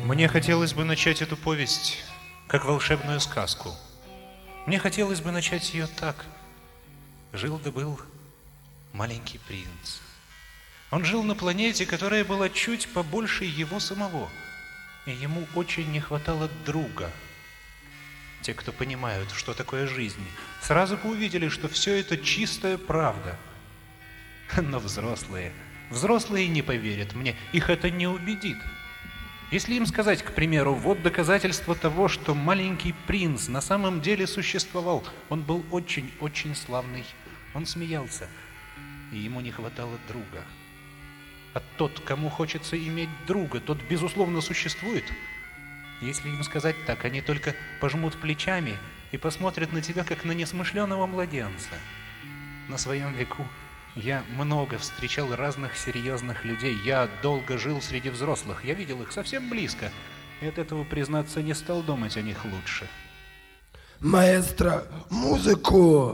Мне хотелось бы начать эту повесть как волшебную сказку. Мне хотелось бы начать ее так. Жил да был маленький принц. Он жил на планете, которая была чуть побольше его самого, и ему очень не хватало друга. Те, кто понимают, что такое жизнь, сразу бы увидели, что все это чистая правда. Но взрослые не поверят мне, их это не убедит. Если им сказать, к примеру, вот доказательство того, что маленький принц на самом деле существовал, он был очень-очень славный, он смеялся, и ему не хватало друга. А тот, кому хочется иметь друга, тот, безусловно, существует. Если им сказать так, они только пожмут плечами и посмотрят на тебя, как на несмышленого младенца. На своем веку я много встречал разных серьезных людей. Я долго жил среди взрослых. Я видел их совсем близко. И от этого, признаться, не стал думать о них лучше. Маэстро, музыку!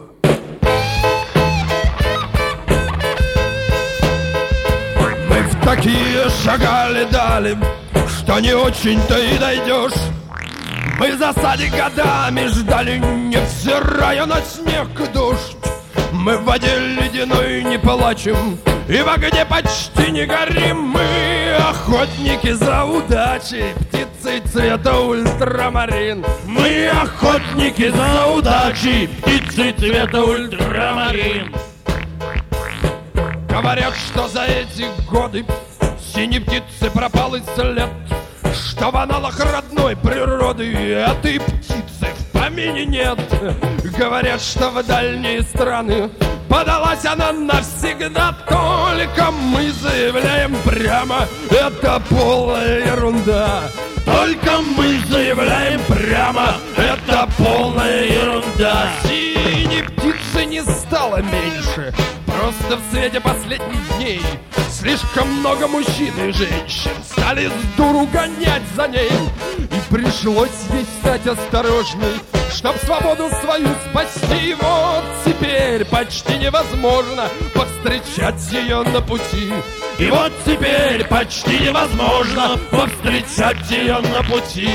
Мы в такие шагали дали, что не очень-то и дойдешь. Мы в засаде годами ждали, невзирая на снег и дождь. Мы в воде ледяной не плачем, и в огне почти не горим. Мы охотники за удачей, птицы цвета ультрамарин. Мы охотники за удачей, птицы цвета ультрамарин. Говорят, что за эти годы синей птицы пропал и след, что в аналах родной природы этой птицы в помине нет. Говорят, что в дальние страны подалась она навсегда. Только мы заявляем прямо, это полная ерунда. Только мы заявляем прямо, это полная ерунда. Синей птицы не стало меньше, просто в свете последних дней слишком много мужчин и женщин стали с дуру гонять за ней. И пришлось ей стать осторожной, чтоб свободу свою спасти. И вот теперь почти невозможно повстречать ее на пути. И вот теперь почти невозможно повстречать ее на пути.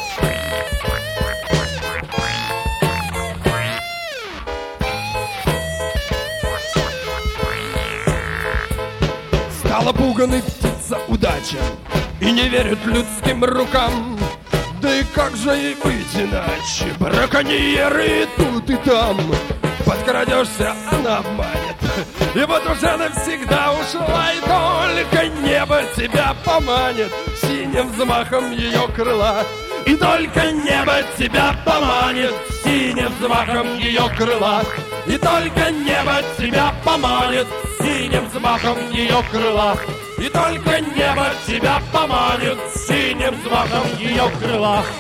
Стала пуганой птица удача и не верит людским рукам. Да и как же ей быть иначе? Браконьеры и тут, и там. Подкрадешься, она обманет, и вот уже навсегда ушла. И только небо тебя поманит синим взмахом ее крыла. И только небо тебя поманит синим взмахом ее крыла. И только небо тебя поманит синим взмахом ее крыла. И только небо тебя поманит синим взмахом ее крыла.